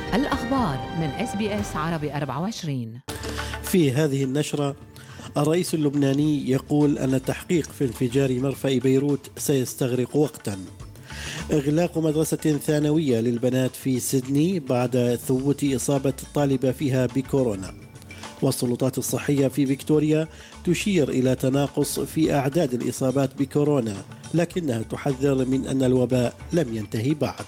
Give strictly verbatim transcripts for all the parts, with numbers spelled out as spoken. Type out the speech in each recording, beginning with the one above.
الأخبار من إس بي إس عربي أربعة وعشرين. في هذه النشرة، الرئيس اللبناني يقول أن التحقيق في انفجار مرفأ بيروت سيستغرق وقتا. إغلاق مدرسة ثانوية للبنات في سيدني بعد ثبوت إصابة الطالبة فيها بكورونا. والسلطات الصحية في فيكتوريا تشير إلى تناقص في أعداد الإصابات بكورونا، لكنها تحذر من أن الوباء لم ينتهي بعد.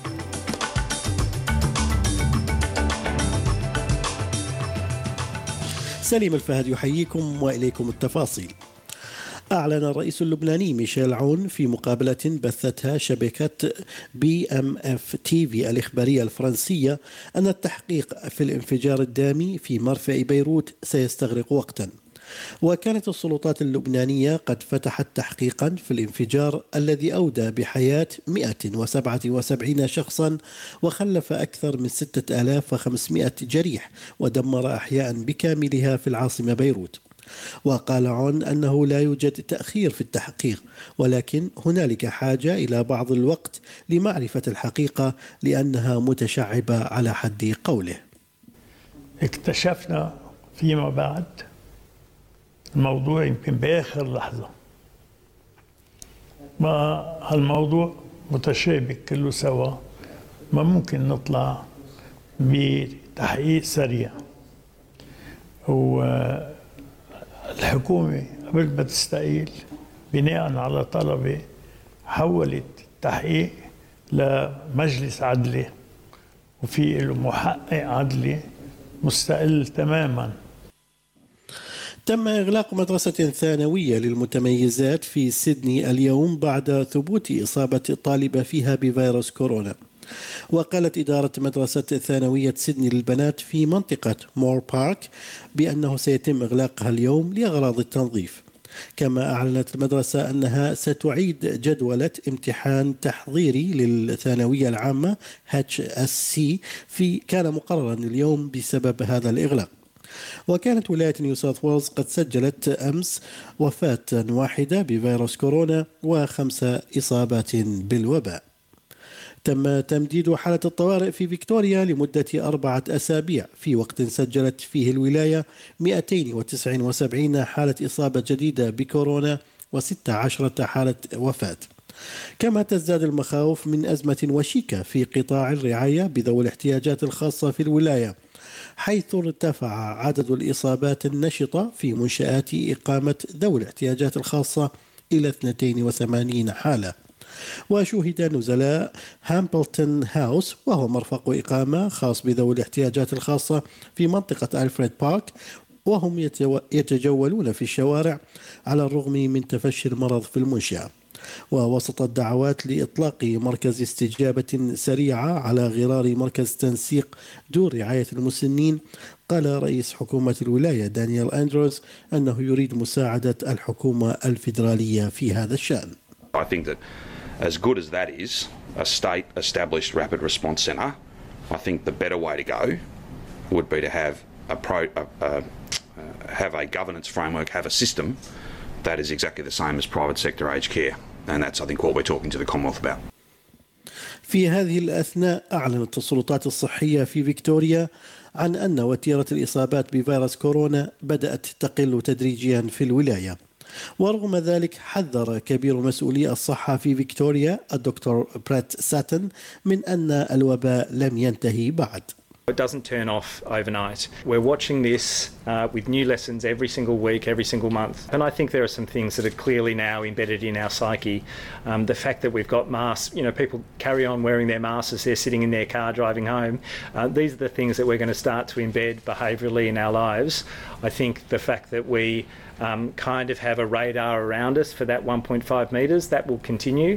سليم الفهد يحييكم وإليكم التفاصيل. أعلن الرئيس اللبناني ميشيل عون في مقابلة بثتها شبكة بي إم إف تي في الإخبارية الفرنسية أن التحقيق في الانفجار الدامي في مرفأ بيروت سيستغرق وقتا. وكانت السلطات اللبنانية قد فتحت تحقيقا في الانفجار الذي أودى بحياة مئة وسبعة وسبعين شخصا وخلف أكثر من ستة آلاف وخمسمئة جريح ودمر أحياء بكاملها في العاصمة بيروت. وقال عون أنه لا يوجد تأخير في التحقيق، ولكن هنالك حاجة إلى بعض الوقت لمعرفة الحقيقة لأنها متشعبة على حد قوله. اكتشفنا فيما بعد الموضوع يمكن بآخر لحظة، ما هالموضوع متشابك كله سوا، ما ممكن نطلع بتحقيق سريع. والحكومة قبل ما تستقيل بناء على طلبة حولت التحقيق لمجلس عدلي، وفي له محقق عدلي مستقل تماماً. تم إغلاق مدرسة ثانوية للمتميزات في سيدني اليوم بعد ثبوت إصابة طالبة فيها بفيروس كورونا. وقالت إدارة مدرسة ثانوية سيدني للبنات في منطقة مور بارك بأنه سيتم إغلاقها اليوم لأغراض التنظيف. كما أعلنت المدرسة أنها ستعيد جدولة امتحان تحضيري للثانوية العامة إتش إس سي في كان مقررا اليوم بسبب هذا الإغلاق. وكانت ولاية نيو ساوث ويلز قد سجلت أمس وفاة واحدة بفيروس كورونا وخمس إصابات بالوباء. تم تمديد حالة الطوارئ في فيكتوريا لمدة أربعة أسابيع في وقت سجلت فيه الولاية مئتين وتسعة وسبعين حالة إصابة جديدة بكورونا وستة عشر حالة وفاة. كما تزداد المخاوف من أزمة وشيكة في قطاع الرعاية بذوي الاحتياجات الخاصة في الولاية، حيث ارتفع عدد الإصابات النشطة في منشآت إقامة ذوي الاحتياجات الخاصة إلى اثنتين وثمانين حالة. وشهد نزلاء هامبلتون هاوس، وهو مرفق إقامة خاص بذوي الاحتياجات الخاصة في منطقة ألفريد بارك، وهم يتجولون في الشوارع على الرغم من تفشي المرض في المنشأة. ووسط الدعوات لإطلاق مركز استجابة سريعة على غرار مركز تنسيق دور رعاية المسنين، قال رئيس حكومة الولاية دانيال أندروز أنه يريد مساعدة الحكومة الفيدرالية في هذا الشأن. I think that as good as that is, a state established rapid response centre, I think the better way to go would be to have a pro, a, a, have a governance framework, have a system that is exactly the same as private sector aged care. And that's, I think, what we're talking to the Commonwealth about. في هذه الأثناء أعلنت السلطات الصحية في فيكتوريا عن أن وتيرة الإصابات بفيروس كورونا بدأت تقل تدريجيا في الولاية. ورغم ذلك حذر كبير مسؤولي الصحة في فيكتوريا الدكتور بريت ساتن من أن الوباء لم ينتهي بعد. It doesn't turn off overnight. We're watching this uh, with new lessons every single week, every single month. And I think there are some things that are clearly now embedded in our psyche. Um, the fact that we've got masks, you know, people carry on wearing their masks as they're sitting in their car driving home. Uh, these are the things that we're going to start to embed behaviourally in our lives. I think the fact that we um, kind of have a radar around us for that one point five metres, that will continue.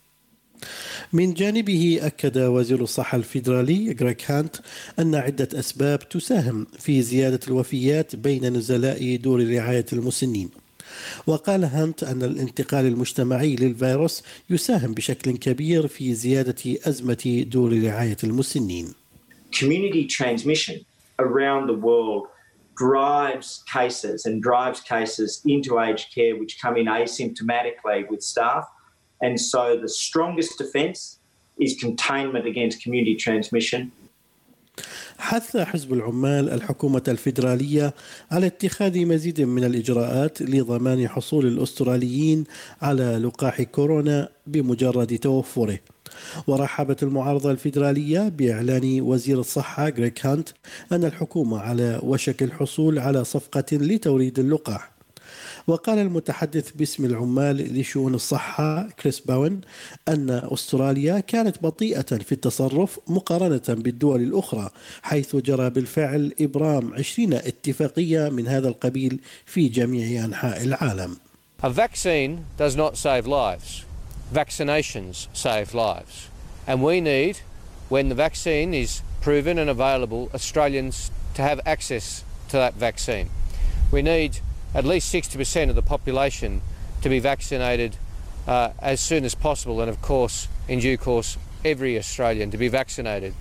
من جانبه أكد وزير الصحة الفيدرالي غريغ هانت أن عدة أسباب تساهم في زيادة الوفيات بين نزلاء دور رعاية المسنين. وقال هانت أن الانتقال المجتمعي للفيروس يساهم بشكل كبير في زيادة أزمة دور رعاية المسنين. Community transmission around the world drives cases and drives cases into aged care which come in asymptomatically with staff. And so the strongest defence is containment against community transmission. حث حزب العمال الحكومة الفيدرالية على اتخاذ مزيد من الإجراءات لضمان حصول الأستراليين على لقاح كورونا بمجرد توفره. ورحبت المعارضة الفيدرالية بإعلان وزير الصحة غريغ هانت أن الحكومة على وشك الحصول على صفقة لتوريد اللقاح. وقال المتحدث باسم العمال لشؤون الصحة كريس باون أن أستراليا كانت بطيئة في التصرف مقارنة بالدول الأخرى، حيث جرى بالفعل إبرام عشرين اتفاقية من هذا القبيل في جميع أنحاء العالم. A vaccine does not save lives. Vaccinations save lives. And we need, when the vaccine is proven and available, Australians to have access to that vaccine. We need at least sixty percent of the population to be vaccinated uh, as soon as possible, and of course, in due course, every Australian to be vaccinated.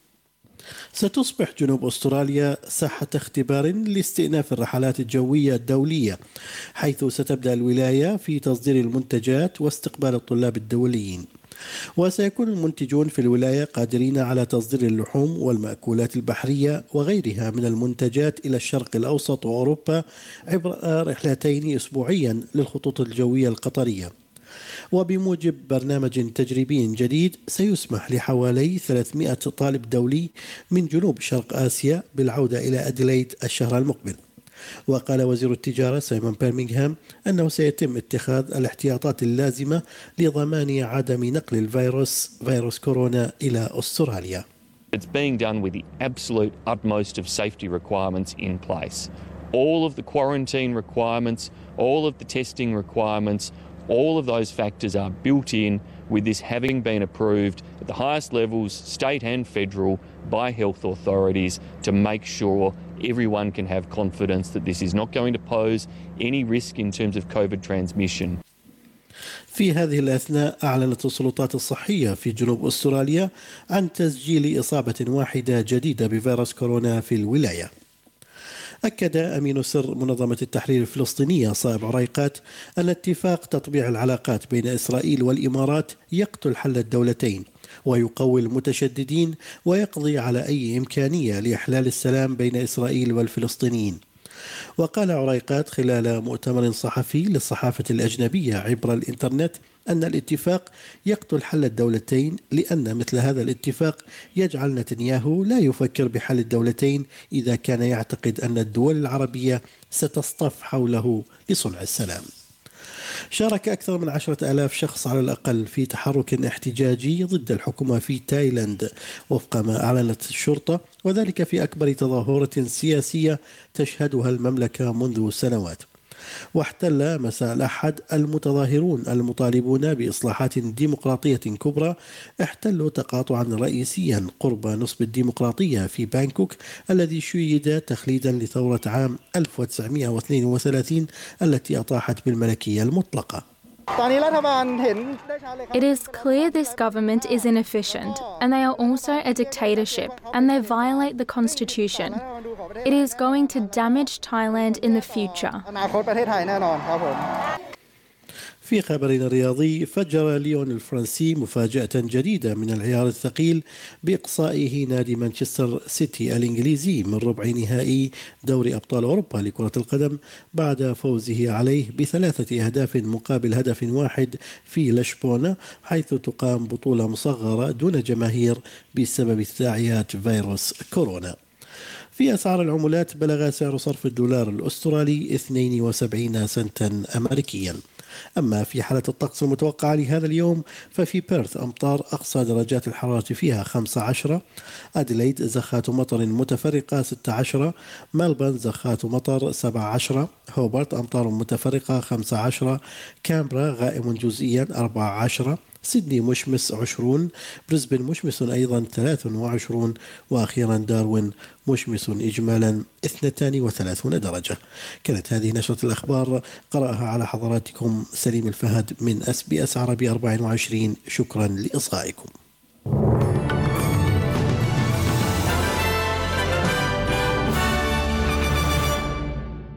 ستصبح جنوب أستراليا ساحة اختبار لاستئناف الرحلات الجوية الدولية، حيث ستبدأ الولاية في تصدير المنتجات واستقبال الطلاب الدوليين. وسيكون المنتجون في الولاية قادرين على تصدير اللحوم والمأكولات البحرية وغيرها من المنتجات إلى الشرق الأوسط وأوروبا عبر رحلتين أسبوعيا للخطوط الجوية القطرية. وبموجب برنامج تجريبي جديد سيسمح لحوالي ثلاثمائة طالب دولي من جنوب شرق آسيا بالعودة إلى أديلايد الشهر المقبل. وقال وزير التجارة سايمون بيرمينغهام أنه سيتم اتخاذ الاحتياطات اللازمة لضمان عدم نقل الفيروس فيروس كورونا إلى أستراليا. It's being done with the absolute utmost of safety requirements in place. All of the quarantine requirements, all of the testing requirements, all of those factors are built in with this having been approved at the highest levels, state and federal, by health authorities to make sure everyone can have confidence that this is not going to pose any risk in terms of COVID transmission. في هذه الأثناء أعلنت السلطات الصحية في جنوب أستراليا عن تسجيل إصابة واحدة جديدة بفيروس كورونا في الولاية. أكد أمين سر منظمة التحرير الفلسطينية صائب عريقات أن اتفاق تطبيع العلاقات بين إسرائيل والإمارات يقتل حل الدولتين ويقوي المتشددين ويقضي على أي إمكانية لإحلال السلام بين إسرائيل والفلسطينيين. وقال عريقات خلال مؤتمر صحفي للصحافة الأجنبية عبر الإنترنت أن الاتفاق يقتل حل الدولتين لأن مثل هذا الاتفاق يجعل نتنياهو لا يفكر بحل الدولتين إذا كان يعتقد أن الدول العربية ستصطف حوله لصنع السلام. شارك أكثر من عشرة آلاف شخص على الأقل في تحرك احتجاجي ضد الحكومة في تايلاند وفق ما أعلنت الشرطة، وذلك في أكبر تظاهرة سياسية تشهدها المملكة منذ سنوات. واحتل مساء الأحد المتظاهرون المطالبون بإصلاحات ديمقراطية كبرى احتلوا تقاطعا رئيسيا قرب نصب الديمقراطية في بانكوك الذي شيد تخليدا لثورة عام ألف وتسعمائة واثنين وثلاثين التي أطاحت بالملكية المطلقة. It is clear this government is inefficient and they are also a dictatorship and they violate the constitution. It is going to damage Thailand in the future. في خبرنا الرياضي، فجر ليون الفرنسي مفاجأة جديدة من العيار الثقيل بإقصائه نادي مانشستر سيتي الإنجليزي من ربع نهائي دوري أبطال أوروبا لكرة القدم بعد فوزه عليه بثلاثة أهداف مقابل هدف واحد في لشبونة، حيث تقام بطولة مصغرة دون جماهير بسبب تداعيات فيروس كورونا. في أسعار العملات بلغ سعر صرف الدولار الأسترالي اثنين وسبعين سنتا أمريكيا. أما في حالة الطقس المتوقعة لهذا اليوم ففي بيرث أمطار أقصى درجات الحرارة فيها خمسة عشر، أديلايد زخات مطر متفرقة ستة عشر، ملبورن زخات مطر سبعة عشر، هوبارت أمطار متفرقة خمسة عشر، كامبرا غائم جزئيا أربعة عشر، سيدني مشمس عشرون، بريسبن مشمس أيضا ثلاث وعشرون، وأخيرا داروين مشمس إجمالا اثنتان وثلاثون درجة. كانت هذه نشرة الأخبار قرأها على حضراتكم سليم الفهد من أس بي أس عربي أربعة وعشرين. شكرا لإصغائكم.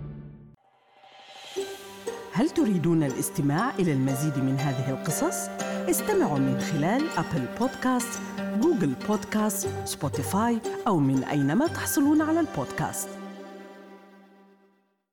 هل تريدون الاستماع إلى المزيد من هذه القصص؟ استمعوا من خلال أبل بودكاست، جوجل بودكاست، سبوتيفاي أو من أينما تحصلون على البودكاست.